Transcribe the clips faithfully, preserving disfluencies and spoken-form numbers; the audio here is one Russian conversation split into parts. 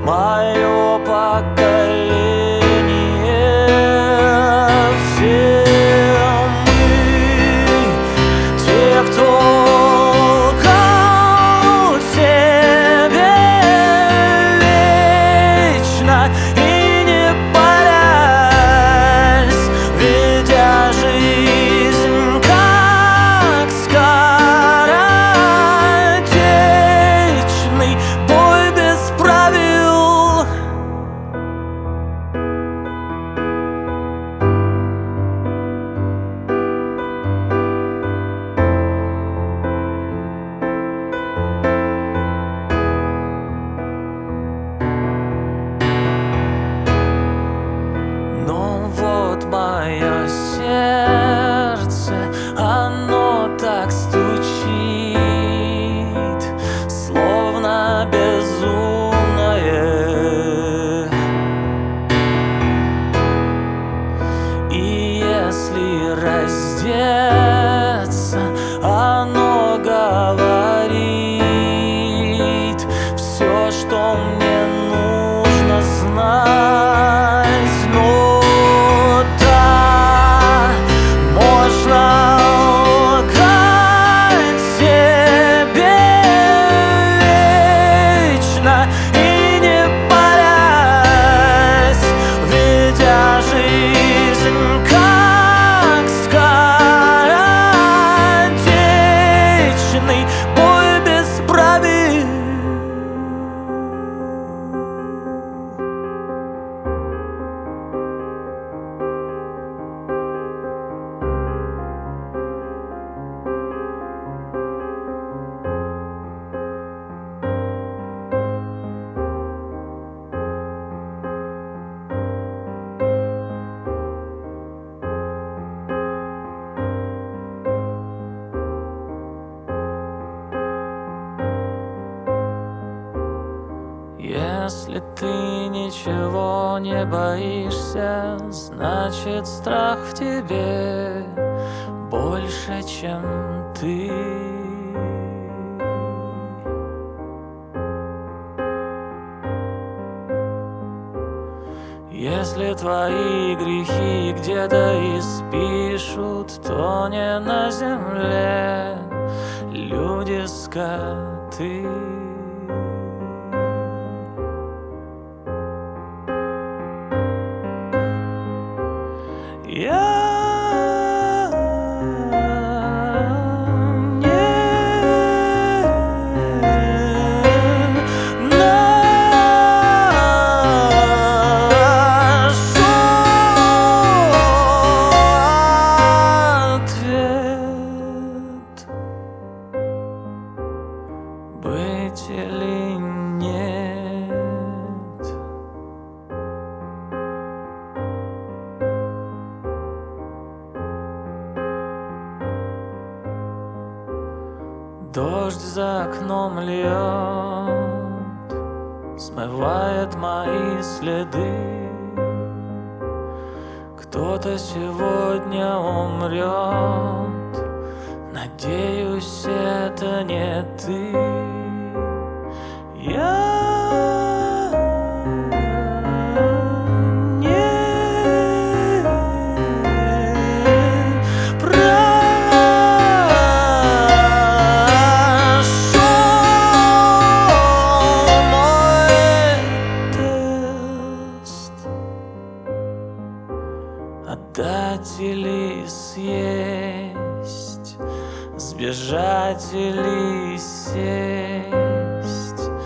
мое поколение. Все мы те, кто лгал себе вечно и не борясь, ведя жизнь как скоротечный бой без правил. Но вот мое сердце, оно так стучит, словно безумное. И если раздеться, оно говорит все, что мне нужно знать. Но да, можно лгать себе вечно и не борясь, ведя жизнь как скоротечный бой без правил. Если ты ничего не боишься, значит страх в тебе больше, чем ты. Если твои грехи где-то испишут, то не на земле люди, скоты. Я быть или нет. Дождь за окном льет, смывает мои следы. Кто-то сегодня умрет, надеюсь, это не ты. Я не прошел мой тест. Отдать или съесть, сбежать или сесть,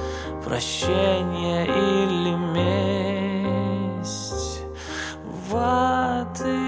прощение или месть, воды.